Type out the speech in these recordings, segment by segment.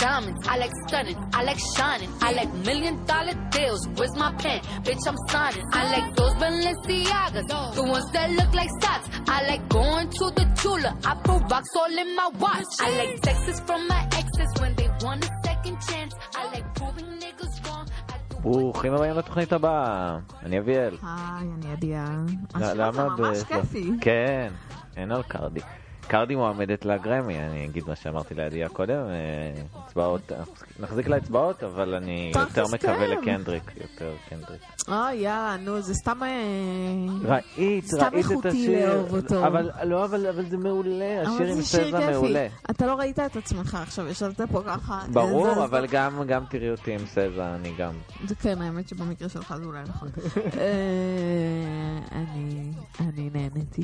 diamonds, I like stunning, I like shining, I like $1 million deals. Where's my pen? Bitch, I'm signing. I like those Balenciagas, the ones that look like socks. I like going to the Tula, I put rocks all in my watch. I like texts from my exes when they want a second chance. I like proving niggas wrong. ברוכים הבאים לתוכנית הבאה, אני אביאל. היי, אני עדיה. למה זה ממש כיפי. כן, אין על קרדי. קרדי מועמדת לגרמי, אני אגיד מה שאמרתי לעדיה קודם, אצבעות, נחזיק לה אצבעות, אבל אני יותר מקווה לקנדריק, יותר קנדריק. יאללה, נו, זה סתם ראית את איכותי לאהוב אותו. אבל זה מעולה, השיר עם סזה מעולה. אתה לא ראית את עצמך עכשיו, ישבת פה ככה. ברור, אבל גם תראי אותי עם סזה, אני גם. זה כן, האמת שבמקרה שלך זה אולי נכון. אני נהניתי.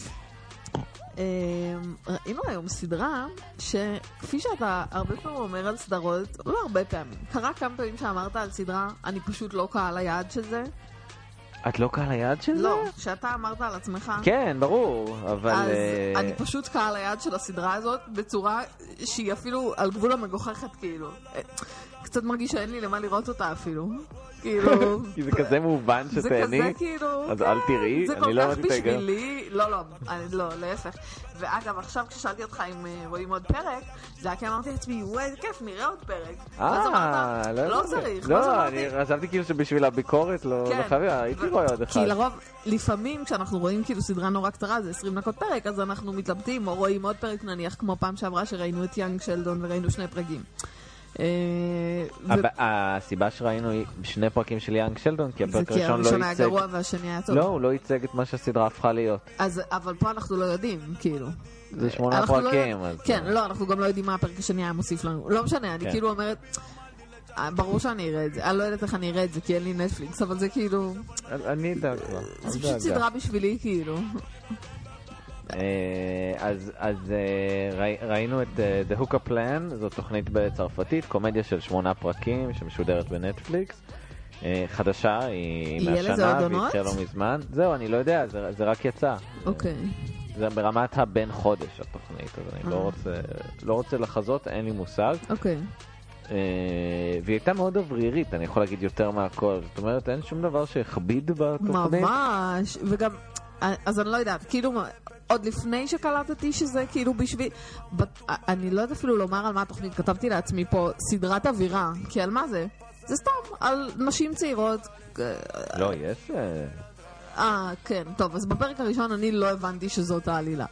ראינו היום סדרה שכפי שאתה הרבה פעמים אומר על סדרות, לא הרבה פעמים, קרה כמה פעמים שאמרת על סדרה אני פשוט לא קהל היעד של זה. את לא קהל היעד של זה? לא, שאתה אמרת על עצמך. כן, ברור, אבל אז אני פשוט קהל היעד של הסדרה הזאת בצורה שהיא אפילו על גבול המגוחכת, כאילו קצת מרגיש שאין לי למה לראות אותה אפילו, כאילו כי זה כזה מובן שתהני, זה כזה כאילו אז אל תראי, זה אני כל לא כך בשבילי, לא, להפך. ואגב, עכשיו כששאלתי אותך אם רואים עוד פרק, זה היה כי אמרתי לעצמי, וואי, זה כיף, נראה עוד פרק. ואז אמרת, לא צריך. לא, אני חשבתי כאילו שבשביל הביקורת לא חייב, הייתי רואה עוד אחד. כי לרוב, לפעמים כשאנחנו רואים כאילו סדרה נורא קצרה, זה 20 דקות פרק, אז אנחנו מתלבטים, או רואים עוד פרק נניח, כמו פעם שעברה שראינו את יאנג שלדון וראינו 2 פרקים. הסיבה שראינו היא 2 פרקים של יאנג שלדון, כי הפרק הראשון לא ייצג. הראשון היה גרוע והשני היה טוב. לא, הוא לא ייצג את מה שהסדרה הפכה להיות. אבל פה אנחנו לא יודעים, כאילו. זה 8 פרקים. כן, לא, אנחנו גם לא יודעים מה הפרק השני היה מוסיף לנו. לא משנה, אני כאילו אומרת, ברור שאני אראה את זה. אני לא יודעת איך אני אראה את זה, כי אין לי נטפליקס, אבל זה כאילו... אני אדע כבר. זה פשוט סדרה בשבילי, כאילו. אז ראינו את The Hookah Plan, זו תוכנית בצרפתית, קומדיה של 8 פרקים שמשודרת בנטפליקס, חדשה, היא מהשנה והתחילה לא מזמן. זהו, אני לא יודע, זה רק יצא. אוקיי. זה ברמת הבן חודש התוכנית, אז אני לא רוצה לחזות, אין לי מושג. אוקיי. והיא הייתה מאוד אוורירית, אני יכול להגיד יותר מהכל. זאת אומרת, אין שום דבר שהכביד בתוכנית. ממש, וגם, אז אני לא יודעת, כאילו... עוד לפני שקלטתי שזה כאילו בשביל... אני לא יודעת אפילו לומר על מה התוכנית, כתבתי לעצמי פה סדרת אווירה, כי על מה זה? זה סתם, על נשים צעירות. לא, יש... כן, טוב, אז בפרק הראשון אני לא הבנתי שזאת העלילה.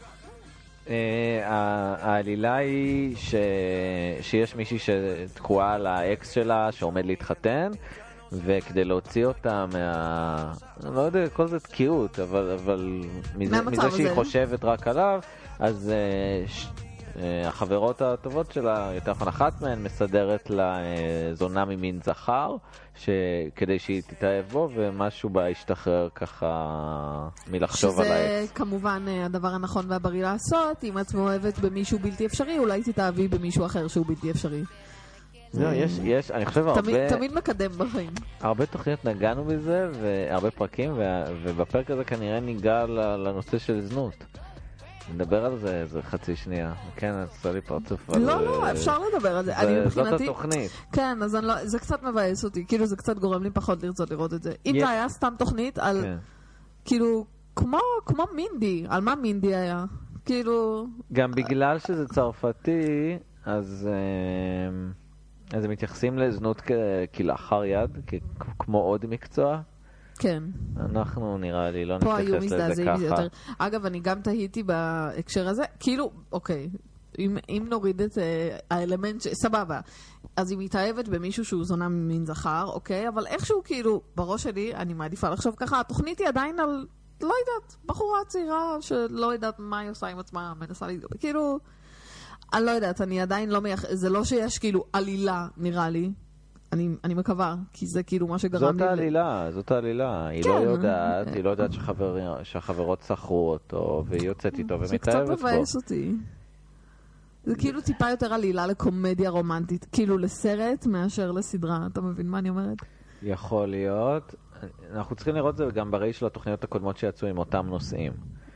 העלילה היא שיש מישהי שתקועה על האקס שלה שעומד להתחתן, וכדי להוציא אותה אני לא יודע, כל זה תקיעות, אבל מזה שהיא חושבת רק עליו, אז החברות הטובות שלה, יותר נכון אחת מהן, מסדרת לה זונה ממין זכר, כדי שהיא תתאהב בו, ומשהו בה ישתחרר ככה מלחשוב על האקס. שזה כמובן הדבר הנכון והבריא לעשות, אם את מאוהבת במישהו בלתי אפשרי, אולי תתאהבי במישהו אחר שהוא בלתי אפשרי. לא, יש, אני חושב הרבה... תמיד מקדם בחיים. הרבה תוכניות נגענו בזה, והרבה פרקים, ובפרק הזה כנראה ניגע לנושא של זנות. נדבר על זה איזה חצי שנייה. כן, אז עושה לי פרצוף. לא, אפשר לדבר על זה. זאת התוכנית. כן, אז זה קצת מבאס אותי. כאילו זה קצת גורם לי פחות לרצות לראות את זה. אם זה היה סתם תוכנית על... כאילו, כמו מינדי. על מה מינדי היה? כאילו... גם בגלל שזה צרפתי, אז הם מתייחסים לזנות כלאחר יד, כמו עוד מקצוע. כן. אנחנו נראה לי לא נתייחס לזה ככה. אגב, אני גם תהיתי בהקשר הזה, כאילו, אוקיי, אם נוריד את האלמנט, סבבה, אז היא מתאהבת במישהו שהוא זונה ממין זכר, אוקיי, אבל איכשהו כאילו, בראש שלי, אני מעדיפה לחשוב ככה, התוכנית היא עדיין על, לא יודעת, בחורה צעירה שלא יודעת מה היא עושה עם עצמה, מנסה להתגבר, כאילו... אני לא יודעת, אני עדיין לא זה לא שיש כאילו עלילה, נראה לי. אני מקווה, כי זה כאילו מה שגרם לי... זאת העלילה. היא לא יודעת, היא לא יודעת שהחברות שכרו אותו, והיא יוצאת איתו ומתאהבת בו. זה קצת מבאס אותי. זה כאילו טיפה יותר עלילה לקומדיה רומנטית, כאילו לסרט מאשר לסדרה. אתה מבין מה אני אומרת? יכול להיות. אנחנו צריכים לראות זה גם בראי של התוכניות הקודמות שיצאו עם אותם נושאים.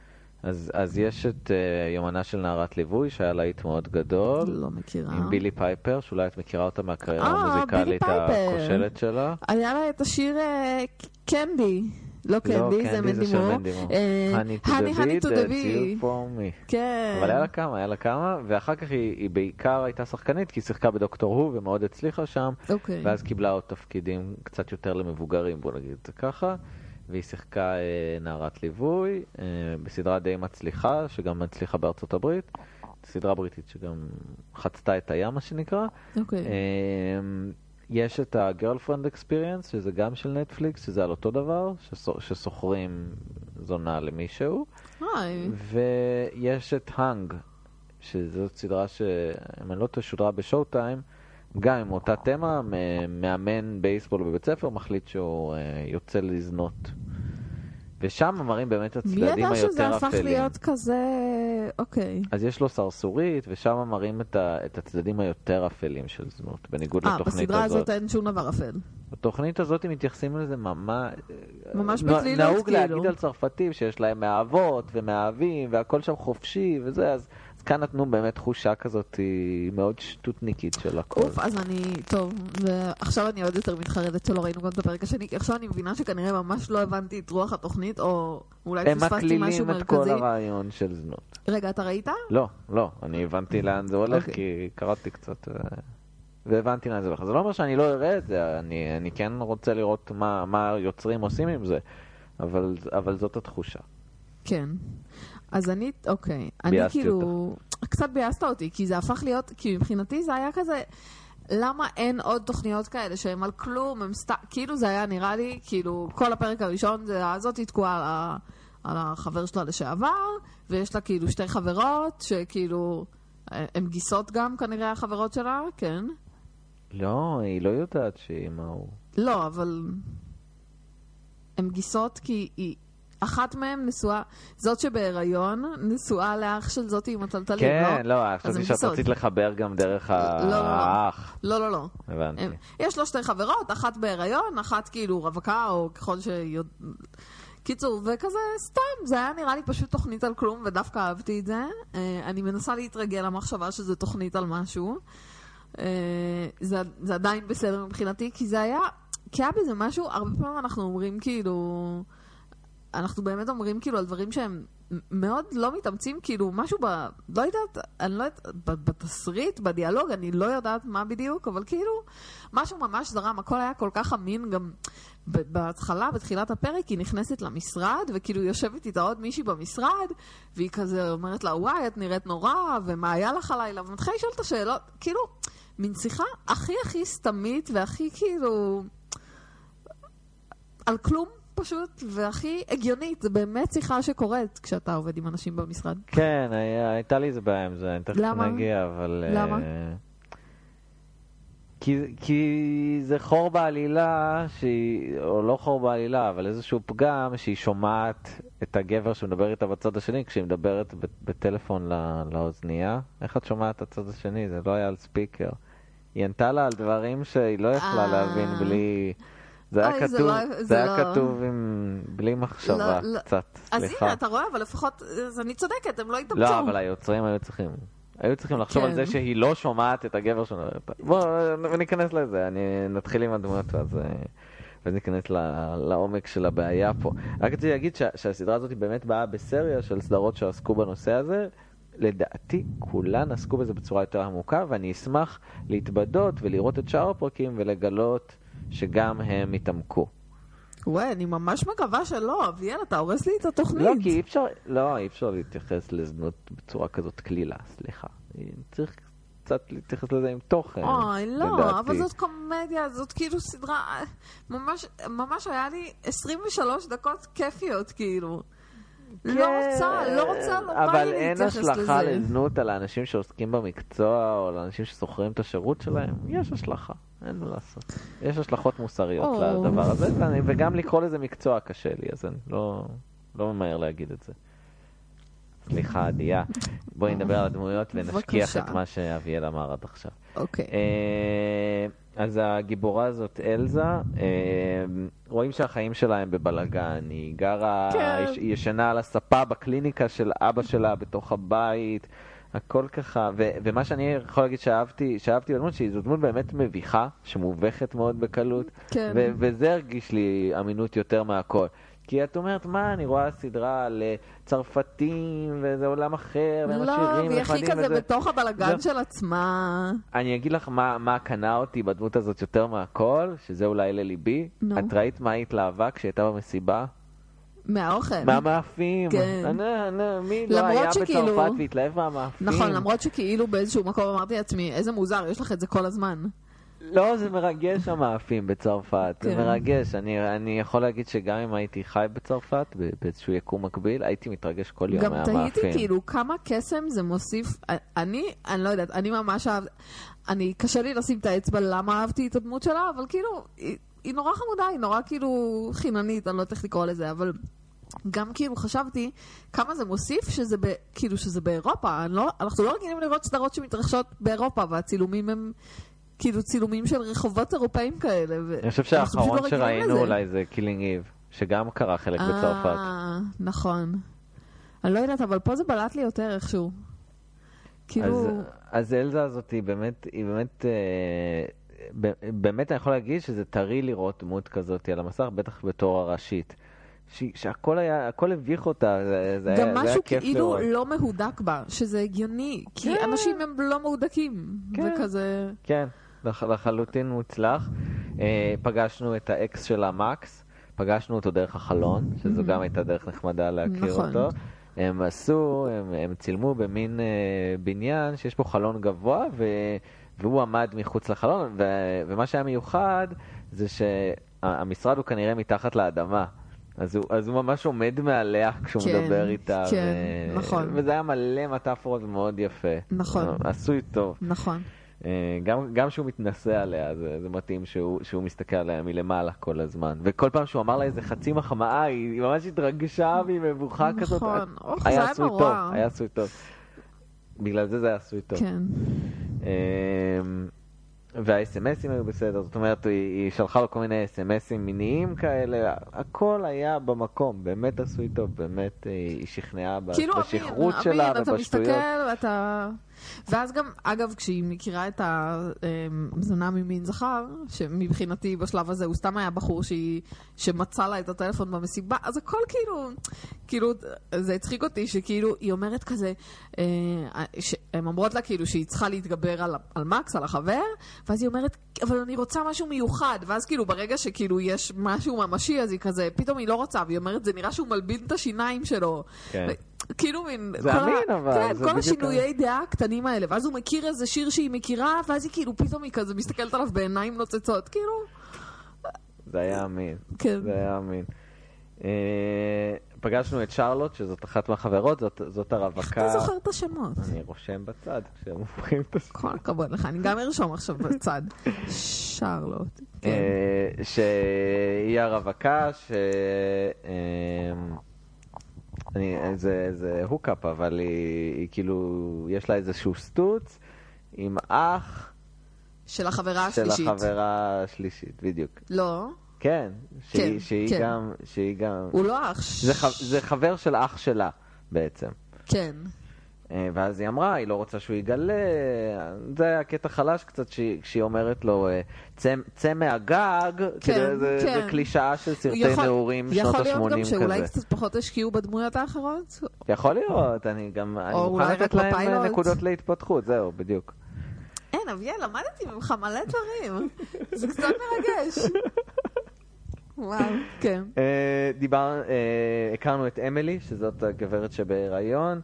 אז יש את יומנה של נערת ליווי, שהיה להיט מאוד גדול. לא מכירה. עם בילי פייפר, שאולי את מכירה אותה מהקריירה המוזיקלית הכושלת שלה. היה לה את השיר קנדי. לא קנדי, זה מנדימו. Honey to the bee, for me. כן. אבל היה לה כמה, ואחר כך היא בעיקר הייתה שחקנית, כי היא שיחקה בדוקטור הו, ומאוד הצליחה שם, ואז קיבלה עוד תפקידים קצת יותר למבוגרים, בוא נגיד את זה ככה, והיא שיחקה נערת ליווי, בסדרה די מצליחה, שגם מצליחה בארצות הברית, סדרה בריטית שגם חצתה את הים, מה שנקרא. יש את ה-Girlfriend Experience, שזה גם של נטפליקס, שזה על אותו דבר, שסוחרים זונה למישהו. ויש את Hang, שזאת סדרה אם אני לא תשודרה בשואו טיים, גם עם אותה תמה, מאמן בייסבול בבית ספר, מחליט שהוא יוצא לזנות. ושם מראים באמת הצדדים היותר אפלים. מי ידע שזה הפך להיות כזה, אוקיי. אז יש לו סרסורית, ושם מראים את הצדדים היותר אפלים של זנות, בניגוד לתוכנית הזאת. בסדרה הזאת אין שום דבר אפל. בתוכנית הזאת מתייחסים לזה ממש בצלילות, נהוג כאילו. להגיד על צרפתים שיש להם מאהבות ומאהבים, והכל שם חופשי וזה, אז כאן נתנו באמת תחושה כזאת מאוד שטותניקית של הכל. אז טוב, ועכשיו אני עוד יותר מתחרדת שלא ראינו גם את הפרק השני, כי עכשיו אני מבינה שכנראה ממש לא הבנתי את רוח התוכנית, או אולי פספסתי משהו מרכזי. הם מקלילים את כל הרעיון של זנות. רגע, אתה ראית? לא, אני הבנתי לאן זה הולך, כי קראתי קצת והבנתי לאן זה הולך. זה לא אומר שאני לא אראה את זה, אני כן רוצה לראות מה היוצרים עושים עם זה, אבל זאת התחושה. כן. אז אני כאילו, קצת ביאסת אותי, כי זה הפך להיות, כי מבחינתי זה היה כזה, למה אין עוד תוכניות כאלה שהן על כלום, כאילו זה היה נראה לי, כאילו כל הפרק הראשון, הזאת תקועה על החבר שלה לשעבר, ויש לה כאילו שתי חברות, שכאילו, הן גיסות גם כנראה החברות שלה, כן? לא, היא לא יודעת שהיא מה הוא. לא, אבל הן גיסות כי היא אחת מהן נשואה, זאת שבהיריון, נשואה לאח של זאתי עם הטלטלים, כן, לא, חשבתי שאת רצית לחבר גם דרך האח. לא. הבנתי. יש לו שתי חברות, אחת בהיריון, אחת כאילו רווקה, או ככל קיצור, וכזה סתם, זה היה נראה לי פשוט תוכנית על כלום, ודווקא אהבתי את זה. אני מנסה להתרגל למחשבה שזה תוכנית על משהו. זה עדיין בסדר מבחינתי, כי זה היה, כי היה בזה משהו, הרבה פעמים אנחנו אומרים כאילו, אנחנו באמת אומרים כאילו על דברים שהם מאוד לא מתאמצים, כאילו משהו לא יודעת, אני לא יודעת, בתסריט, בדיאלוג, אני לא יודעת מה בדיוק, אבל כאילו משהו ממש זרם, הכל היה כל כך אמין, גם בהתחלה, בתחילת הפרק, היא נכנסת למשרד, וכאילו יושבת איתה עוד מישהי במשרד, והיא כזה אומרת לה, וואי, את נראית נורא, ומה היה לך הלילה, ומתחילה לשאול את השאלות, כאילו, מין שיחה הכי סתמית, והכי כאילו על כלום, פשוט, והכי הגיונית. זה באמת שיחה שקורית כשאתה עובד עם אנשים במשרד. כן, הייתה לי איזה בעיה עם זה. אני תכף נגיע, אבל למה? כי זה חור בעלילה, או לא חור בעלילה, אבל איזשהו פגם שהיא שומעת את הגבר שמדבר איתה בצד השני, כשהיא מדברת בטלפון לאוזנייה. איך את שומעת את הצד השני? זה לא היה על ספיקר. היא ענתה לה על דברים שהיא לא יכלה להבין בלי... זה היה כתוב בלי מחשבה קצת. אז הנה, אתה רואה, אבל לפחות, אני צודקת, הם לא התאמצו. לא, אבל היוצרים היו צריכים לחשוב על זה שהיא לא שומעת את הגבר שמדבר איתה. בואו ניכנס לזה, נתחיל עם הדמות ואז ניכנס לעומק של הבעיה פה. רק רציתי להגיד שהסדרה הזאת באמת באה בסריה של סדרות שעסקו בנושא הזה. לדעתי כולן עסקו בזה בצורה יותר עמוקה, ואני אשמח להתבדות ולראות את שאר הפרקים ולגלות שגם הם התעמקו. וואי, אני ממש מקווה שלא, אביאל, אתה הורס לי את התוכנית. לא, כי אי אפשר להתייחס לזנות בצורה כזאת כלילה, סליחה. צריך קצת להתייחס לזה עם תוכן. אוי, לא, אבל זאת קומדיה, זאת כאילו סדרה, ממש היה לי 23 דקות כיפיות, כאילו. לא רוצה, לא בא לי להתייחס לזה. אבל אין השלכה לזנות על האנשים שעוסקים במקצוע, או על האנשים ששוכרים את השירות שלהם. יש השלכה, אין מה לעשות. יש השלכות מוסריות לדבר הזה, וגם לקרוא לזה מקצוע קשה לי, אז אני לא ממהר להגיד את זה. סליחה, עדיה. בואי נדבר על הדמויות ונשכיח את מה שאביאל אמר עד עכשיו. אוקיי. אז הגיבורה הזאת, אלזה, רואים שהחיים שלה הם בבלגן. היא גרה, היא ישנה על הספה בקליניקה של אבא שלה בתוך הבית, הכל ככה. ומה שאני יכול להגיד שאהבתי בדמות, שהיא דמות באמת מביכה, שמובכת מאוד בקלות, וזה הרגיש לי אמינות יותר מהכל. כי את אומרת, מה, אני רואה סדרה על צרפתים, וזה עולם אחר, והם עשירים, והיא הכי כזה בתוך הבלגן של עצמה. אני אגיד לך מה קנה אותי בדמות הזאת יותר מהכל, שזה אולי לליבי. את ראית מה היא התלהבה כשהייתה במסיבה? מהאוכל. מהמאפים. כן. מי לא היה בצרפת והתלהב מהמאפים? נכון, למרות שכאילו באיזשהו מקום אמרתי לעצמי, איזה מוזר, יש לך את זה כל הזמן. לא, זה מרגש המאפים בצרפת, זה מרגש. אני יכול להגיד שגם אם הייתי חי בצרפת, באיזשהו יקום מקביל, הייתי מתרגש כל יום מהמאפים. גם תהיתי כאילו כמה קסם זה מוסיף, אני לא יודעת, אני ממש קשה לי לשים את האצבע למה אהבתי את הדמות שלה, אבל כאילו, היא נורא חמודה, היא נורא כאילו חיננית, אני לא יודעת איך לקרוא לזה, אבל גם כאילו חשבתי כמה זה מוסיף שזה באירופה. אנחנו לא רגילים לראות סדרות שמתרחשות באירופה, והצילומים הם כאילו צילומים של רחובות אירופאים כאלה. אני חושב שהאחרון שראינו אולי זה קילינג איב, שגם קרה חלק בצרפת. נכון. אני לא יודעת, אבל פה זה בלט לי יותר איכשהו. אז אלזה הזאת היא באמת אני יכול להגיד שזה טרי לראות דמות כזאת על המסך, בטח בתור הראשית. שהכל הביך אותה, זה היה כיף לראות. גם משהו כאילו לא מהודק בה, שזה הגיוני, כי אנשים הם לא מהודקים. וכזה... כן, לחלוטין מוצלח. פגשנו את האקס שלה, מקס, פגשנו אותו דרך החלון, שזו גם הייתה דרך נחמדה להכיר אותו. הם צילמו במין בניין שיש פה חלון גבוה, והוא עמד מחוץ לחלון, ומה שהיה מיוחד זה שהמשרד הוא כנראה מתחת לאדמה. אז הוא ממש עומד מעליה כשהוא מדבר איתה. כן, נכון. וזה היה מלא מטאפורות מאוד יפה. נכון. עשוי טוב. נכון. גם שהוא מתנסה עליה, זה מתאים שהוא מסתכל עליה מלמעלה כל הזמן. וכל פעם שהוא אמר לה איזה חצי מחמאה, היא ממש התרגשה והיא מבוכה כזאת. נכון. זה היה נורא. היה עשוי טוב. בגלל זה היה עשוי טוב. כן. וה-SMSים היו בסדר, זאת אומרת, היא שלחה לו כל מיני SMSים מיניים כאלה, הכל היה במקום, באמת עשוי טוב, באמת היא שכנעה בשכרות שלה ובשטויות. אתה מסתכל, ואז גם, אגב, כשהיא מכירה את הזונה ממין זכר, שמבחינתי בשלב הזה הוא סתם היה בחור שמצא לה את הטלפון במסיבה, אז הכל כאילו, זה הצחיק אותי שכאילו, היא אומרת כזה, הן אומרות לה כאילו שהיא צריכה להתגבר על מקס, על החבר, ואז היא אומרת, אבל אני רוצה משהו מיוחד, ואז כאילו ברגע שכאילו יש משהו ממשי, אז היא כזה, פתאום היא לא רוצה, והיא אומרת, זה נראה שהוא מלבין את השיניים שלו. כן. כאילו מין, זה אמין אבל. כן, כל השינויי דעה הקטנים האלה, ואז הוא מכיר איזה שיר שהיא מכירה, ואז היא כאילו פתאום היא כזה מסתכלת עליו בעיניים נוצצות, כאילו. זה היה אמין. כן. זה היה אמין. פגשנו את שרלוט, שזאת אחת מהחברות, זאת הרווקה. איך אתה זוכר את השמות? אני רושם בצד, כשהם הופכים את השמות. כל הכבוד לך, אני גם ארשום עכשיו בצד. שרלוט. שהיא הרווקה, זה הוקאפ, אבל היא כאילו, יש לה איזשהו סטוץ עם אח של החברה השלישית. של החברה השלישית, בדיוק. לא. כן, שהיא גם... הוא לא אח. זה חבר של אח שלה בעצם. כן. ואז היא אמרה, היא לא רוצה שהוא יגלה, זה היה קטע חלש קצת, כשהיא אומרת לו, צא מהגג, זה קלישאה של סרטי נעורים שנות ה-80 כזה. יכול להיות גם שאולי קצת פחות השקיעו בדמויות האחרות? יכול להיות, אני מוכן לתת להם נקודות להתפתחות, זהו, בדיוק. אין, אביה, למדתי ממך מלא דברים. זה קצת מרגש. וואו, כן. הכרנו את אמילי, שזאת הגברת שבהיריון,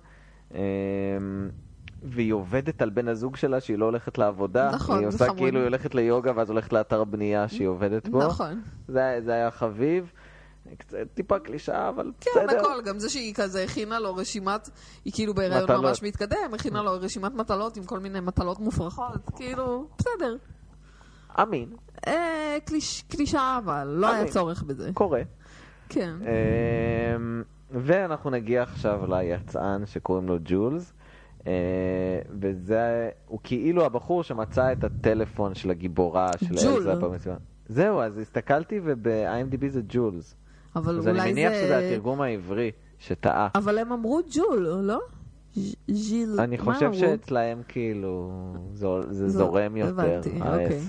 והיא עובדת על בן הזוג שלה שהיא לא הולכת לעבודה. נכון, היא עושה כאילו היא הולכת ליוגה ואז הולכת לאתר בנייה שהיא עובדת בו. נכון. זה היה חביב. טיפה קלישה, אבל כן, בסדר. בכל, גם זה שהיא כזה הכינה לו רשימת, היא כאילו בהיריון ממש מתקדם, הכינה לו רשימת מטלות עם כל מיני מטלות מופרכות, כאילו, בסדר. אמין. קלישה, אבל לא היה צורך בזה. קורה. כן. ואנחנו נגיע עכשיו ליצאן שקוראים לו ג'ולס. וזה, הוא כאילו הבחור שמצא את הטלפון של הגיבורה של אלזה במסיבה. זהו, אז הסתכלתי וב-IMDb זה ג'ולס. אבל אז אני מניח שזה התרגום העברי שטעה. אבל הם אמרו ג'ול, לא? ז'יל. אני חושב שאצלהם כאילו זה זורם יותר. הבנתי, אוקיי.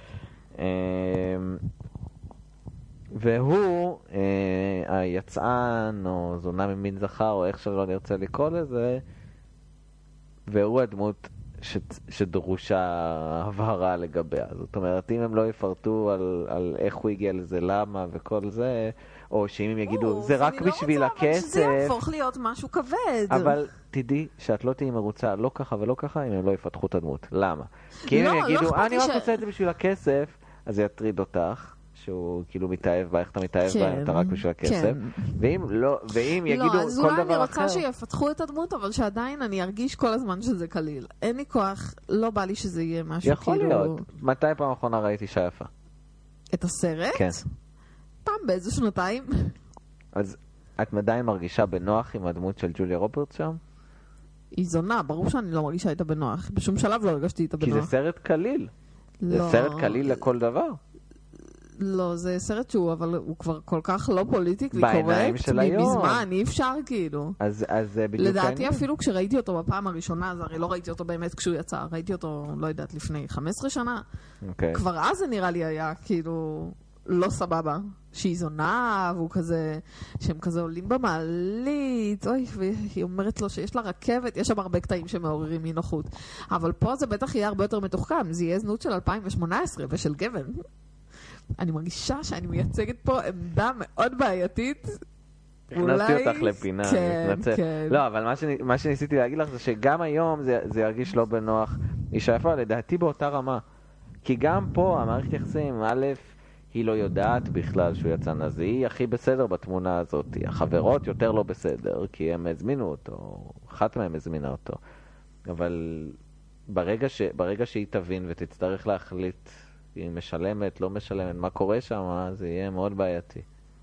והוא היצען או זונה ממין זכר או איך שלא נרצה לקרוא לזה, והוא הדמות שדרושה הבהרה לגביה. זאת אומרת, אם הם לא יפרטו על איך הוא הגיע לזה, למה וכל זה, או שאם הם יגידו, זה רק בשביל הכסף. אבל שזה יהפוך להיות משהו כבד. אבל תדעי שאת לא תהיי מרוצה לא ככה ולא ככה אם הם לא יפתחו את הדמות. למה? כי אם הם יגידו, אני רק רוצה את זה בשביל הכסף, אז זה יטריד אותך. שהוא כאילו מתאהב בה, איך אתה מתאהב בה, אתה רק בשביל הכסף. ואם יגידו כל דבר אחר... אז אולי אני רוצה שיפתחו את הדמות, אבל שעדיין אני ארגיש כל הזמן שזה קליל. אין לי כוח, לא בא לי שזה יהיה משהו כאילו... יכול להיות. מתי פעם האחרונה ראיתי אישה יפה? את הסרט? כן. פעם באיזה שנתיים. אז את עדיין מרגישה בנוח עם הדמות של ג'וליה רוברטס שם? היא זונה, ברור שאני לא מרגישה איתה בנוח. בשום שלב לא הרגשתי איתה בנוח. כי זה סרט קליל. זה סרט קליל לכל דבר. לא, זה סרט שהוא, אבל הוא כבר כל כך לא פוליטיקלי בעיניים של היום. מזמן, אי אפשר כאילו. אז בדיוק לדעתי אפילו כשראיתי אותו בפעם הראשונה, אז הרי לא ראיתי אותו באמת כשהוא יצא, ראיתי אותו, לא יודעת, לפני 15 שנה. כבר אז זה נראה לי היה כאילו לא סבבה. שהיא זונה, והוא כזה, שהם כזה עולים במעלית, אוי, והיא אומרת לו שיש לה רכבת, יש שם הרבה קטעים שמעוררים אי נוחות. אבל פה זה בטח יהיה הרבה יותר מתוחכם, זה יהיה זנות של 2018 ושל גבן. אני מרגישה שאני מייצגת פה עמדה מאוד בעייתית. הכנסתי אותך לפינה, אני מתנצל. לא, אבל מה שניסיתי להגיד לך זה שגם היום זה ירגיש לא בנוח. אישה יפה, לדעתי באותה רמה. כי גם פה המערכת יחסים, א', היא לא יודעת בכלל שהוא יצא נזי, היא הכי בסדר בתמונה הזאת. החברות יותר לא בסדר, כי הם הזמינו אותו, אחת מהם הזמינה אותו. אבל ברגע שהיא תבין ותצטרך להחליט היא משלמת, לא משלמת, מה קורה שם, זה יהיה מאוד בעייתי.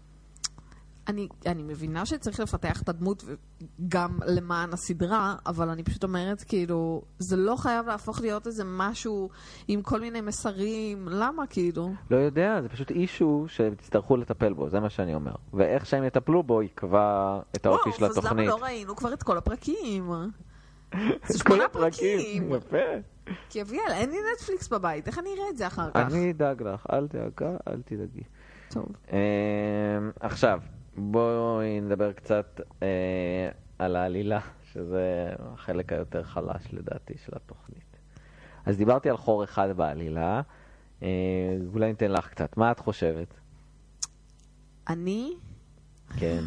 אני מבינה שצריך לפתח את הדמות גם למען הסדרה, אבל אני פשוט אומרת, כאילו, זה לא חייב להפוך להיות איזה משהו עם כל מיני מסרים, למה כאילו? לא יודע, זה פשוט אישו שתצטרכו לטפל בו, זה מה שאני אומר. ואיך שהם יטפלו בו יקבע את האופי של התוכנית. אז למה לא ראינו כבר את כל הפרקים? זה 8 פרקים, יפה. כי אביאל, אין לי נטפליקס בבית, איך אני אראה את זה אחר כך? אני אדאג לך, אל דאגה, אל תדאגי. טוב. עכשיו, בואי נדבר קצת על העלילה, שזה החלק היותר חלש לדעתי של התוכנית. אז דיברתי על חור אחד בעלילה, אולי ניתן לך קצת. מה את חושבת? אני? כן.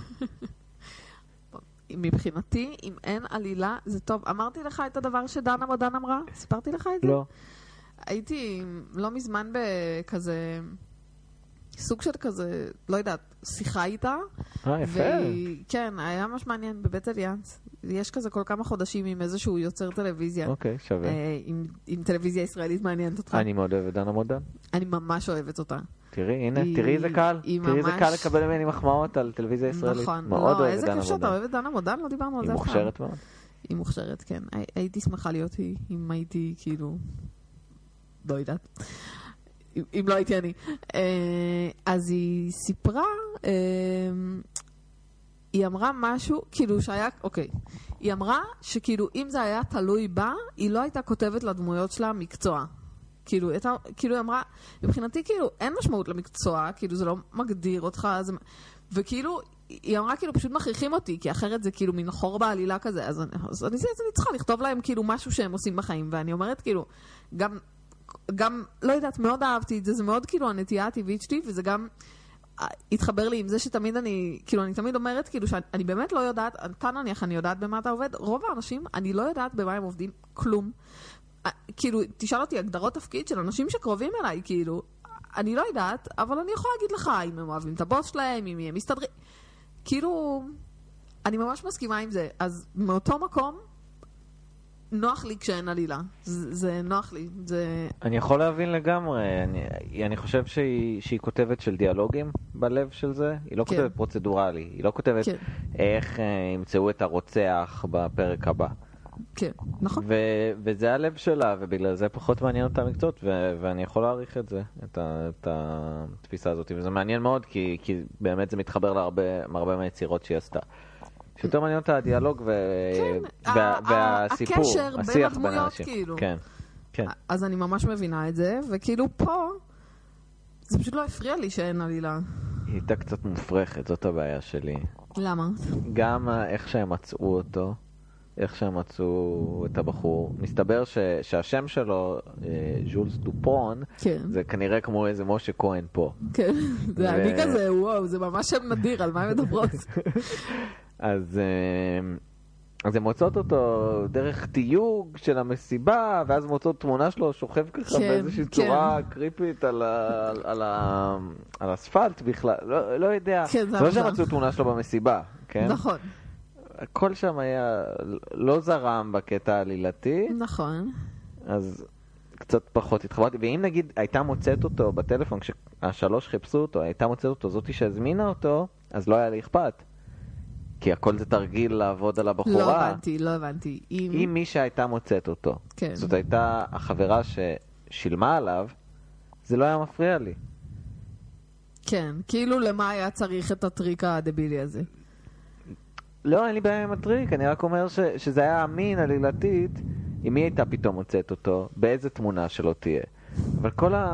מבחינתי, אם אין עלילה, זה טוב. אמרתי לך את הדבר שדנה מודן אמרה? סיפרתי לך את זה? לא. הייתי לא מזמן בכזה... סוג של כזה, לא יודעת, שיחה איתה. יפה. כן, היה ממש מעניין בבית אליאנס. יש כזה כל כמה חודשים עם איזשהו יוצר טלוויזיה. אוקיי, שווה. עם טלוויזיה ישראלית מעניינת אותך. אני מאוד אוהבת דנה מודן. אני ממש אוהבת אותה. תראי, הנה, תראי איזה קל. תראי איזה קל לקבל ממני מחמאות על טלוויזיה ישראלית. נכון. מאוד לא, אוהבת איזה דנה כיף שאתה מודן. אוהבת דנה מודן, לא דיברנו על זה היא אף פעם. מוכשרת מאוד. היא מוכשרת, כן. הייתי שמחה להיות היא, אם הייתי כאילו... לא יודעת. אם לא הייתי אני. אז היא סיפרה, היא אמרה משהו, כאילו שהיה, אוקיי. היא אמרה שכאילו אם זה היה תלוי בה, היא לא הייתה כותבת לדמויות שלה מקצוע. כאילו היא אמרה, מבחינתי כאילו אין משמעות למקצוע, כאילו זה לא מגדיר אותך, וכאילו, היא אמרה כאילו פשוט מכריחים אותי, כי אחרת זה כאילו מין חור בעלילה כזה, אז אני צריכה לכתוב להם כאילו משהו שהם עושים בחיים, ואני אומרת כאילו, גם, לא יודעת, מאוד אהבתי את זה, זה מאוד כאילו הנטייה הטבעית שלי, וזה גם התחבר לי עם זה שתמיד אני תמיד אומרת כאילו שאני באמת לא יודעת, אתה נניח אני יודעת במה אתה עובד, רוב האנשים אני לא יודעת במה הם עובדים, כלום. כאילו, תשאל אותי הגדרות תפקיד של אנשים שקרובים אליי, כאילו, אני לא יודעת, אבל אני יכולה להגיד לך אם הם אוהבים את הבוס שלהם, אם הם מסתדרים. כאילו, אני ממש מסכימה עם זה. אז מאותו מקום, נוח לי כשאין עלילה. זה נוח לי. אני יכול להבין לגמרי. אני חושב שהיא כותבת של דיאלוגים בלב של זה. היא לא כותבת פרוצדורלי. היא לא כותבת איך ימצאו את הרוצח בפרק הבא. כן, נכון. וזה הלב שלה, ובגלל זה פחות מעניין אותה המקצועות, ואני יכול להעריך את זה, את התפיסה הזאת, וזה מעניין מאוד, כי באמת זה מתחבר להרבה מהיצירות שהיא עשתה. שיותר מעניין אותה הדיאלוג והסיפור, הקשר בין הדמויות, כאילו. כן, כן. אז אני ממש מבינה את זה, וכאילו פה, זה פשוט לא הפריע לי שאין עלילה. היא הייתה קצת מופרכת, זאת הבעיה שלי. למה? גם איך שהם מצאו אותו, איך שהם מצאו את הבחור. מסתבר שהשם שלו, ז'ולס דופון, כן. זה כנראה כמו איזה משה כהן פה. כן, זה אני כזה, וואו, זה ממש שם נדיר, על מה הם מדברות? אז הן מוצאות אותו דרך תיוג של המסיבה, ואז מוצאות תמונה שלו שוכב ככה באיזושהי צורה קריפית על אספלט בכלל. לא יודע. זה לא שמצאו תמונה שלו במסיבה, כן? נכון. הכל שם היה לא זרם בקטע העלילתי. נכון. אז קצת פחות התחברתי. ואם נגיד הייתה מוצאת אותו בטלפון, כשהשלוש חיפשו אותו, הייתה מוצאת אותו זאתי שהזמינה אותו, אז לא היה לי אכפת. כי הכל זה תרגיל לעבוד על הבחורה. לא הבנתי. אם מי שהייתה מוצאת אותו, כן. זאת הייתה החברה ששילמה עליו, זה לא היה מפריע לי. כן, כאילו למה היה צריך את הטריק הדבילי הזה? לא, אין לי בעיה עם הטריק, אני רק אומר שזה היה אמין עלילתית, אם היא הייתה פתאום מוצאת אותו, באיזה תמונה שלא תהיה. אבל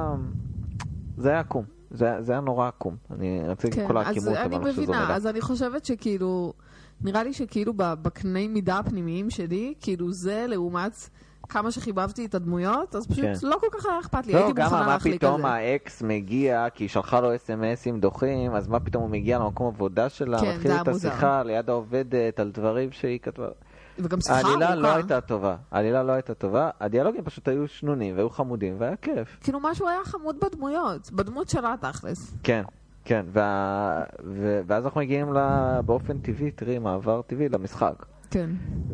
זה היה עקום. זה היה נורא עקום. אני רוצה להגיד כל העקימות, אבל אני מבינה, אז אני חושבת שכאילו, נראה לי שכאילו בקני מידה הפנימיים שלי, כאילו זה לעומת כמה שחיבבתי את הדמויות, אז פשוט לא כל כך היה אכפת לי. לא, גם מה פתאום האקס מגיע, כי היא שלחה לו אס-אמסים דוחים, אז מה פתאום הוא מגיע למקום עבודה שלה, מתחיל את השיחה ליד העובדת על דברים שהיא כתבה. העלילה לא הייתה טובה. העלילה לא הייתה טובה. הדיאלוגים פשוט היו שנונים והיו חמודים והיה כיף. כאילו משהו היה חמוד בדמויות, בדמות שלה תכלס. כן, כן. ואז אנחנו מגיעים באופן טבעי, תראי, מעבר טבעי למשחק. כן.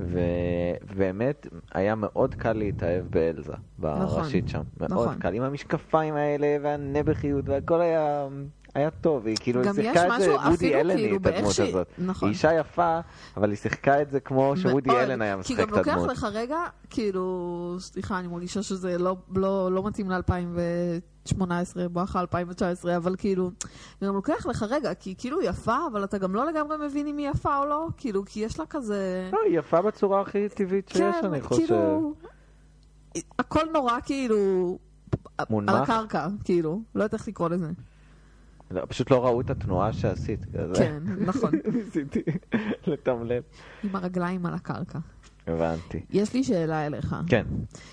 ובאמת היה מאוד קל להתאהב באלזה, בראשית שם. מאוד קל. עם המשקפיים האלה והנבחיות והכל היה טוב, היא כאילו שיחקה את זה, וודי אלן היא את הדמות הזאת. היא אישה יפה, אבל היא שיחקה את זה כמו שוודי אלן היה משחק את הדמות. כי גם לוקח לך רגע, כאילו, סליחה, אני מרגישה שזה לא מתאים ל-2018, בואכה 2019, אבל כאילו, גם לוקח לך רגע, כי היא כאילו יפה, אבל אתה גם לא לגמרי מבין אם היא יפה או לא, כאילו, כי יש לה כזה... לא, היא יפה בצורה הכי טבעית שיש, אני חושב. כן, כאילו, הכל נורא כאילו, על הקרקע, כאילו, לא יודעת איך לקרוא לזה. פשוט לא ראו את התנועה שעשית. כן, נכון. ניסיתי לתמלל. עם הרגליים על הקרקע. הבנתי. יש לי שאלה אליך. כן.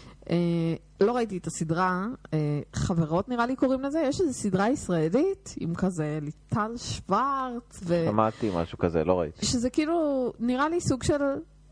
לא ראיתי את הסדרה, חברות נראה לי קוראים לזה, יש איזו סדרה ישראלית עם כזה ליטל שוורץ. שמעתי משהו כזה, לא ראיתי. שזה כאילו נראה לי סוג של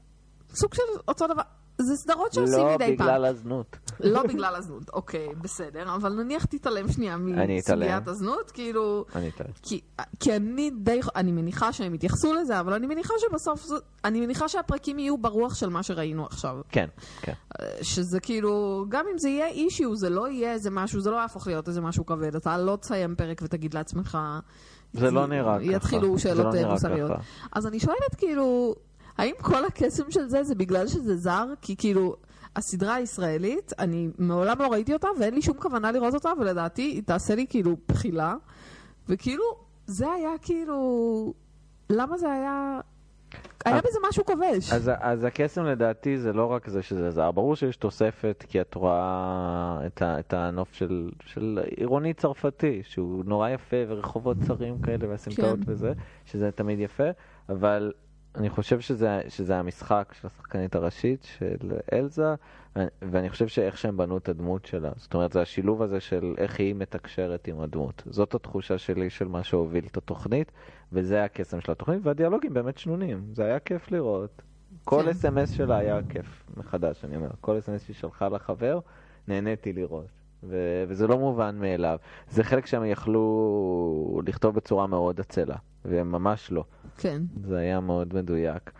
אותו דבר. זה סדרות שעושים מדי פעם. לא בגלל הזנות. לא בגלל הזנות, אוקיי, בסדר, אבל נניח תתעלם שנייה מסוגיית הזנות, כאילו... אני אתעלם. כי אני מניחה שהם יתייחסו לזה, אבל אני מניחה שבסוף, אני מניחה שהפרקים יהיו ברוח של מה שראינו עכשיו. כן, כן. שזה כאילו, גם אם זה יהיה אישיו, זה לא יהיה איזה משהו, זה לא יהפוך להיות איזה משהו כבד, אתה לא תסיים פרק ותגיד לעצמך... זה לא נראה ככה. יתחילו שאלות מוסריות. אז אני שואלת כאילו... האם כל הקסם של זה בגלל שזה זר? כי כאילו, הסדרה הישראלית, אני מעולם לא ראיתי אותה, ואין לי שום כוונה לראות אותה, ולדעתי היא תעשה לי כאילו בחילה. וכאילו, זה היה כאילו... למה זה היה... היה בזה משהו כובש. אז הקסם לדעתי זה לא רק זה שזה זר. ברור שיש תוספת, כי את רואה את הנוף של עירוני צרפתי, שהוא נורא יפה, ורחובות צרים כאלה, והסמטאות וזה, שזה תמיד יפה, אבל... אני חושב שזה המשחק של השחקנית הראשית של אלזה, ואני חושב שאיך שהם בנו את הדמות שלה. זאת אומרת, זה השילוב הזה של איך היא מתקשרת עם הדמות. זאת התחושה שלי של מה שהוביל את התוכנית, וזה הקסם של התוכנית, והדיאלוגים באמת שנונים. זה היה כיף לראות. כל SMS שלה היה כיף מחדש, אני אומר. כל SMS שהיא שלחה לחבר, נהניתי לראות. וזה לא מובן מאליו. זה חלק שהם יכלו לכתוב בצורה מאוד עצלה, והם ממש לא. כן. זה היה מאוד מדויק.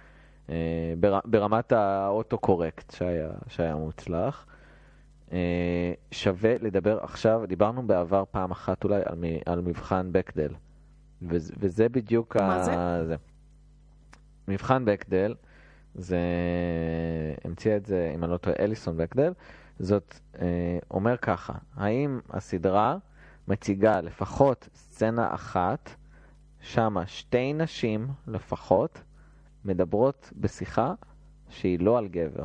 ברמת האוטו-קורקט שהיה מוצלח. שווה לדבר עכשיו, דיברנו בעבר פעם אחת אולי על מבחן בקדל. וזה בדיוק מה זה? מבחן בקדל זה, המציע את זה, אם אני לא טועה, אליסון בקדל, זאת אומר ככה, האם הסדרה מציגה לפחות סצנה אחת, שמה שתי נשים לפחות, מדברות בשיחה שהיא לא על גבר.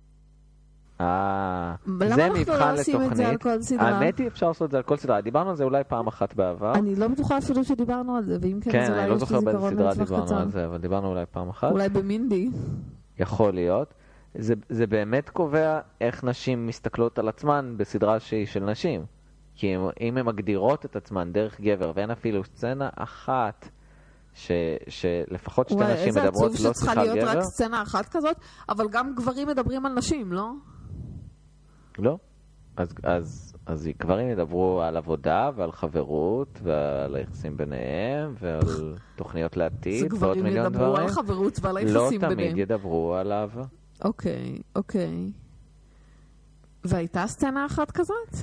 זה מבחן לתוכנית. האמת היא אפשר לעשות את זה על כל סדרה. דיברנו על זה אולי פעם אחת בעבר. אני לא בטוחה אפילו שדיברנו על זה, ואם כן, כן, אז אני לא אולי יש זוכר לי באיזה זיכרון סדרה לטווח דיברנו קצר. על זה, אבל דיברנו אולי פעם אחת. אולי במינדי. יכול להיות. זה באמת קובע איך נשים מסתכלות על עצמן בסדרה שהיא של נשים. כי אם הן מגדירות את עצמן דרך גבר, ואין אפילו סצנה אחת שלפחות שתי נשים מדברות לא שיחה על גבר. איזה עצוב שצריכה להיות רק סצנה אחת כזאת, אבל גם גברים מדברים על נשים, לא? לא. אז גברים ידברו על עבודה ועל חברות ועל היחסים ביניהם ועל תוכניות לעתיד ועוד מיליון דברים. גברים ידברו על חברות ועל היחסים ביניהם. לא תמיד ידברו על אהבה. אוקיי. והייתה סצנה אחת כזאת?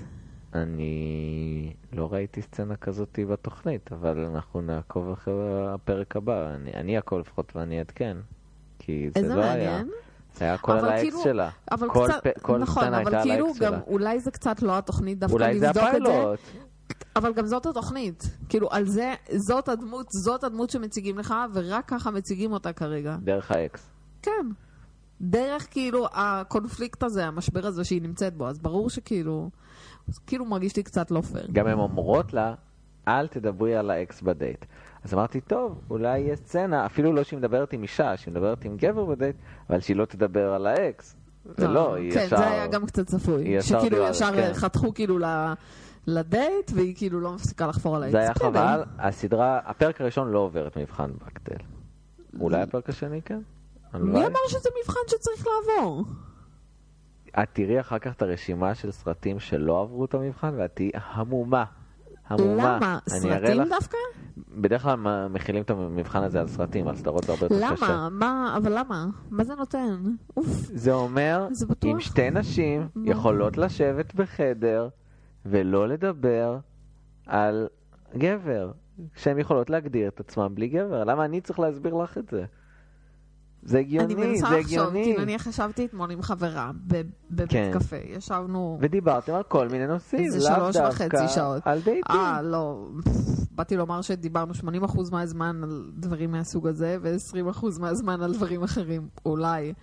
אני לא ראיתי סצנה כזאת בתוכנית, אבל אנחנו נעקוב אחרי הפרק הבא. אני אעקוב לפחות ואני אעדכן. כי זה לא היה. זה היה כל על האקס שלה. כל סצנה הייתה על האקס שלה. אולי זה קצת לא התוכנית דווקא אולי לבדוק זה את זה. הפיילוט. אבל גם זאת התוכנית. כאילו, על זה, זאת הדמות שמציגים לך, ורק ככה מציגים אותה כרגע. דרך האקס. כן. דרך כאילו הקונפליקט הזה, המשבר הזה שהיא נמצאת בו. אז ברור שכאילו, מרגיש לי קצת לא פייר. גם הן אומרות לה, אל תדברי על האקס בדייט. אז אמרתי, טוב, אולי יהיה סצנה, אפילו לא שהיא מדברת עם אישה, שהיא מדברת עם גבר בדייט, אבל שהיא לא תדבר על האקס. ולא, היא ישר... כן, זה היה גם קצת צפוי. שכאילו ישר חתכו כאילו לדייט, והיא כאילו לא מפסיקה לחפור על האקס. זה היה חבל. הסדרה, הפרק הראשון לא עובר את מבחן בקדל. אולי הפרק השני כן? מי אמר שזה מבחן שצריך לעבור? את תראי אחר כך את הרשימה של סרטים שלא עברו את המבחן, ואת תהיי המומה. למה? סרטים דווקא? בדרך כלל מכילים את המבחן הזה על סרטים, על סדרות הרבה יותר קשה. למה? אבל למה? מה זה נותן? זה אומר, אם שתי נשים יכולות לשבת בחדר ולא לדבר על גבר, שהן יכולות להגדיר את עצמם בלי גבר. למה אני צריך להסביר לך את זה? זה הגיוני, זה הגיוני. אני מנסה לחשוב, כי אני חשבתי אתמול עם חברה בבית קפה, ישבנו... ודיברתם על כל מיני נושאים, איזה 3.5 שעות. על דייטים. לא, באתי לומר שדיברנו 80% מהזמן על דברים מהסוג הזה, ו20% מהזמן על דברים אחרים. אולי,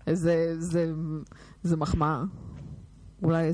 זה מחמאה. אולי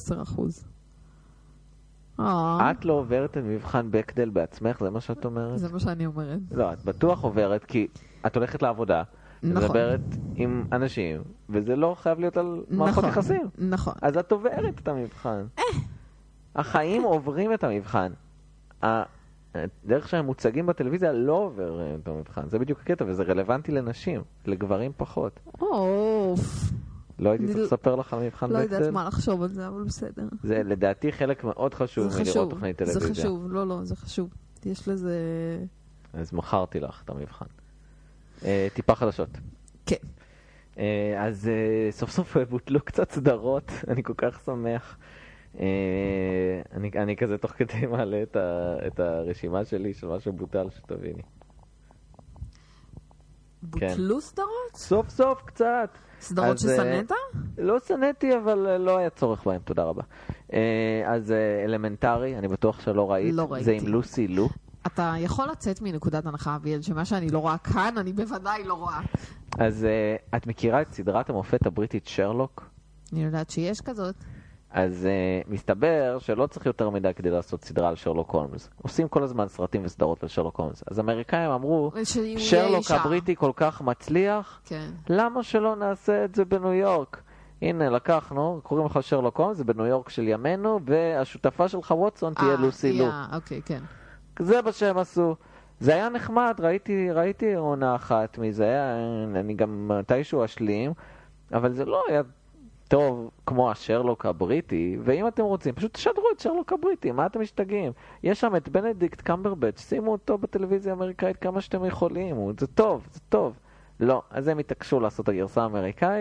10%. את לא עוברת את מבחן בקדל בעצמך, זה מה שאת אומרת? זה מה שאני אומרת. לא, את בטוח עוברת, כי את הולכת לעבודה, מדברת עם אנשים, וזה לא חייב להיות על מערכות יחסים. נכון. אז את עוברת את המבחן. החיים עוברים את המבחן. דרך שהם מוצגים בטלוויזיה לא עובר את המבחן. זה בדיוק הקטע, וזה רלוונטי לנשים, לגברים פחות. לא הייתי צריך לספר לך על מבחן בקדל. לא יודעת מה לחשוב על זה, אבל בסדר. זה לדעתי חלק מאוד חשוב מלראות תוכנית טלוויזיה. זה חשוב, לא, זה חשוב. יש לזה... אז מכרתי לך את המבחן. טיפה חדשות. כן. אז סוף סוף בוטלו קצת סדרות, אני כל כך שמח. אני כזה תוך כדי מעלה את הרשימה שלי של מה שבוטל, שתביני. בוטלו סדרות? סוף סוף קצת. סדרות שסנית? לא סניתי, אבל לא היה צורך בהם, תודה רבה. אז אלמנטרי, אני בטוח שלא ראית. לא ראיתי. זה עם לוסי לו. אתה יכול לצאת מנקודת הנחה, אביאל, שמה שאני לא רואה כאן, אני בוודאי לא רואה. אז את מכירה את סדרת המופת הבריטית שרלוק? אני יודעת שיש כזאת. אז מסתבר שלא צריך יותר מידע כדי לעשות סדרה על שרלוק הולמס. עושים כל הזמן סרטים וסדרות על שרלוק הולמס. אז האמריקאים אמרו, שרלוק הבריטי כל כך מצליח, כן. למה שלא נעשה את זה בניו יורק? הנה, לקחנו, קוראים לך שרלוק הולמס, זה בניו יורק של ימינו, והשותפה שלך ווטסון תהיה לוסי לו. אוקיי, כן. זה מה שהם עשו. זה היה נחמד, ראיתי עונה אחת מזה, אני גם מתישהו אשלים, אבל זה לא היה טוב כמו השרלוק הבריטי, ואם אתם רוצים, פשוט תשדרו את שרלוק הבריטי, מה אתם משתגעים? יש שם את בנדיקט קמברבץ', שימו אותו בטלוויזיה האמריקאית כמה שאתם יכולים, זה טוב, זה טוב. לא, אז הם התעקשו לעשות את הגרסה האמריקאית,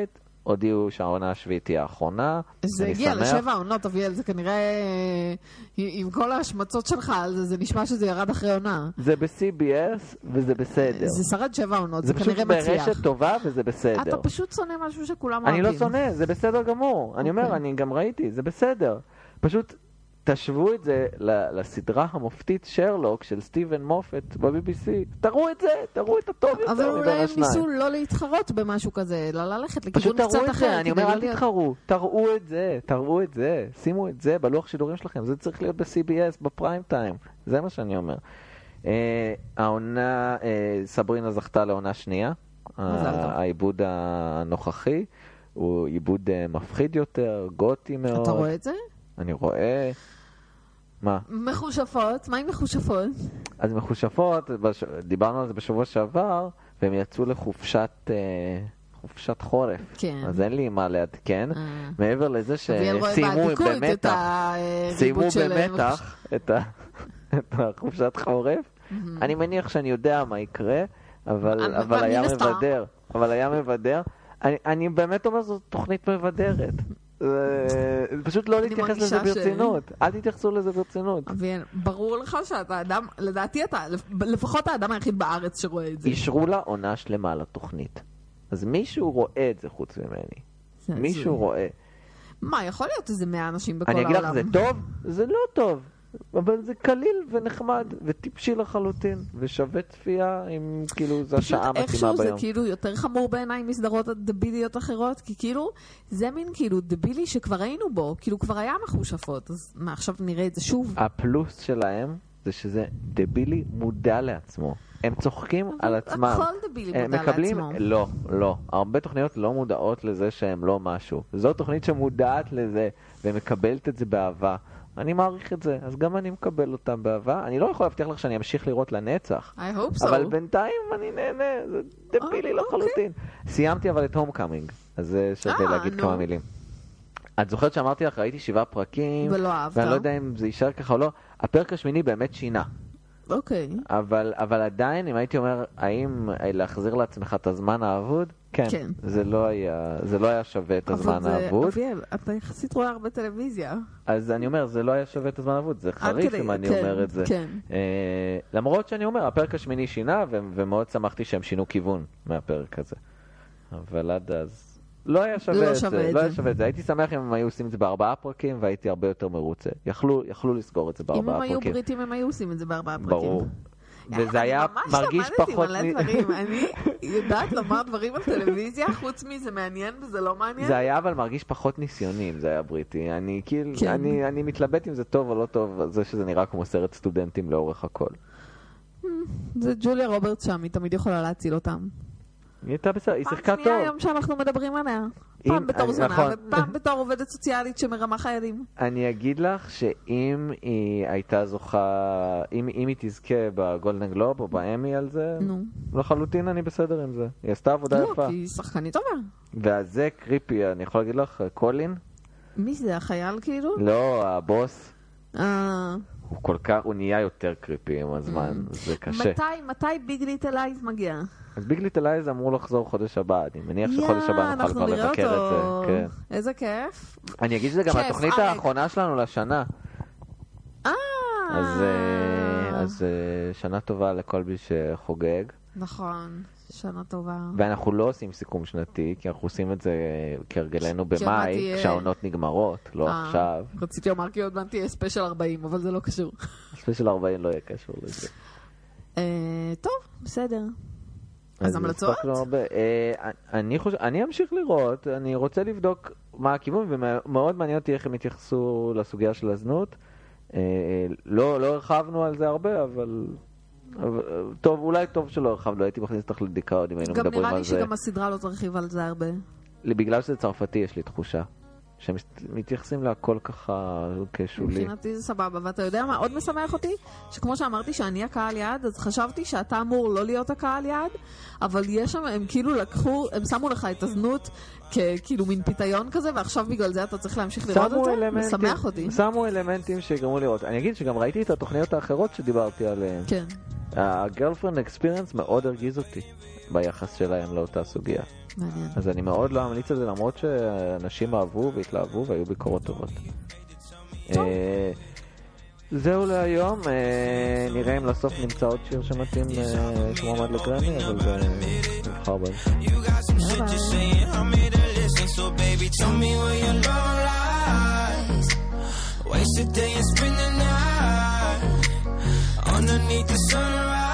הודיעו שהעונה השביעית תהיה האחרונה. זה הגיע ל7 עונות, אביאל, זה כנראה, עם כל ההשמצות שלך על זה, זה נשמע שזה ירד אחרי עונה. זה ב-CBS וזה בסדר. זה שרד 7 עונות, זה כנראה מצליח. זה פשוט ברשת טובה וזה בסדר. אתה פשוט שונא משהו שכולם אוהבים. אני לא שונא, זה בסדר גמור. אני אומר, אני גם ראיתי, זה בסדר. פשוט תשוו את זה לסדרה המופתית שרלוק של סטיבן מופט ב-BBC. תראו את זה, תראו את הטוב יותר מבין השניים. אבל אולי הם ניסו לא להתחרות במשהו כזה, לא ללכת לכיוון קצת אחר. פשוט תראו את זה, אני אומר, אל תתחרו. תראו את זה, שימו את זה בלוח שידורים שלכם. זה צריך להיות ב-CBS, בפריים טיים. זה מה שאני אומר. העונה, סברינה זכתה לעונה שנייה. העיבוד הנוכחי הוא עיבוד מפחיד יותר, גותי מאוד. אתה רואה את זה? אני רואה... מה? מחושפות, מה עם מחושפות? אז מחושפות, דיברנו על זה בשבוע שעבר, והם יצאו לחופשת חורף. כן. אז אין לי מה לעדכן. מעבר לזה שסיימו במתח את החופשת חורף. אני מניח שאני יודע מה יקרה, אבל היה מבדר. אני באמת אומר, זו תוכנית מבדרת. פשוט לא להתייחס לזה ברצינות. אל תתייחסו לזה ברצינות. ברור לך שאתה אדם, לדעתי אתה, לפחות האדם היחיד בארץ שרואה את זה. אישרו לה עונה שלמה לתוכנית. אז מישהו רואה את זה חוץ ממני. מישהו רואה. מה, יכול להיות איזה 100 אנשים בכל העולם. אני אגיד לך, זה טוב? זה לא טוב. אבל זה קליל ונחמד וטיפשי לחלוטין ושווה צפייה עם כאילו זה השעה מתאימה ביום. איכשהו זה כאילו יותר חמור בעיניי מסדרות דביליות אחרות, כי כאילו זה מין כאילו דבילי שכבר היינו בו, כאילו כבר היה מחושפות, אז מה עכשיו נראה את זה שוב? הפלוס שלהם זה שזה דבילי מודע לעצמו. הם צוחקים על עצמם. הכל דבילי מודע לעצמו. לא. הרבה תוכניות לא מודעות לזה שהם לא משהו. זו תוכנית שמודעת לזה ומקבלת את זה באהבה. אני מעריך את זה, אז גם אני מקבל אותם באהבה. אני לא יכול להבטיח לך שאני אמשיך לראות לנצח. I hope so. אבל בינתיים אני נהנה, זה דבילי לחלוטין. סיימתי אבל את הומקאמינג, אז זה שווה להגיד כמה מילים. את זוכרת שאמרתי לך, ראיתי 7 פרקים, ולא אהבת. ואני לא יודע אם זה יישאר ככה או לא. הפרק השמיני באמת שינה. אוקיי. אבל עדיין, אם הייתי אומר, האם להחזיר לעצמך את הזמן האבוד? כן. זה לא היה שווה את הזמן האבוד. אביאל, אתה יחסית רואה הרבה טלוויזיה. אז אני אומר, זה לא היה שווה את הזמן האבוד. זה חריף אם אני אומר את זה. למרות שאני אומר, הפרק השמיני שינה, ומאוד שמחתי שהם שינו כיוון מהפרק הזה. אבל עד אז... לא היה שווה את זה. הייתי שמח אם הם היו עושים את זה ב4 פרקים, והייתי הרבה יותר מרוצה. יכלו לסגור את זה ב4 פרקים. אם הם היו בריטים, הם היו עושים את זה ב4 פרקים. ברור. וזה היה מרגיש פחות... אני יודעת לומר דברים על טלוויזיה, חוץ מזה מעניין וזה לא מעניין. זה היה אבל מרגיש פחות ניסיוני אם זה היה בריטי. אני מתלבט אם זה טוב או לא טוב, זה שזה נראה כמו סרט סטודנטים לאורך הכל. זה ג'וליה רוברטס שם, היא תמיד יכולה להציל אותם. היא הייתה בסדר, היא שיחקה טוב. פעם שנייה היום שאנחנו מדברים עליה. פעם בתור זונה, ופעם בתור עובדת סוציאלית שמרמה חיילים. אני אגיד לך שאם היא הייתה זוכה, אם היא תזכה בגולדן גלוב או באמי על זה, לחלוטין אני בסדר עם זה. היא עשתה עבודה יפה. לא, כי היא שחקנית טובה. וזה קריפי, אני יכול להגיד לך, קולין. מי זה, החייל כאילו? לא, הבוס. הוא כל כך, הוא נהיה יותר קריפי עם הזמן, זה קשה. מתי ביג ליטל אייז מגיע? אז ביג ליטל אייז אמור לחזור חודש הבא, אני מניח שחודש הבא נוכל כבר לבקר את זה. כן. איזה כיף. אני אגיד שזה גם התוכנית האחרונה שלנו לשנה. אז שנה טובה לכל מי שחוגג. נכון, שנה טובה. ואנחנו לא עושים סיכום שנתי, כי אנחנו עושים את זה כהרגלנו במאי, כשהעונות נגמרות, לא עכשיו. רציתי לומר כי עוד מעט תהיה ספיישל 40, אבל זה לא קשור. ספיישל 40 לא יהיה קשור לזה. טוב, בסדר. אז המלצות? אני אמשיך לראות, אני רוצה לבדוק מה הכיוון, ומאוד מעניין אותי איך הם יתייחסו לסוגיה של הזנות. לא הרחבנו על זה הרבה, אבל טוב, אולי טוב שלא הרחבנו, הייתי מכניס אותך לדיכאון אם היינו מדברים על זה. גם נראה לי שגם הסדרה לא תרחיב על זה הרבה. בגלל שזה צרפתי יש לי תחושה. שמתייחסים להכל ככה כשולי. מבחינתי זה סבבה, ואתה יודע מה עוד משמח אותי? שכמו שאמרתי שאני הקהל יעד, אז חשבתי שאתה אמור לא להיות הקהל יעד, אבל יש שם, הם כאילו לקחו, הם שמו לך את הזנות כאילו מין פיתיון כזה, ועכשיו בגלל זה אתה צריך להמשיך לראות את זה? משמח אותי. שמו אלמנטים שגרמו לראות. אני אגיד שגם ראיתי את התוכניות האחרות שדיברתי עליהן. כן. הגרלפרנד אקספיריאנס מאוד הרגיז אותי ביחס שלהם לאותה סוגיה. מעניין. אז אני מאוד לא אמליץ על זה, למרות שאנשים אהבו והתלהבו והיו ביקורות טובות. זהו להיום, נראה אם לסוף נמצא עוד שיר שמתאים שמועמד לגרמי, אבל זה נבחר בהם. Waste a day and spend the night underneath the sunrise.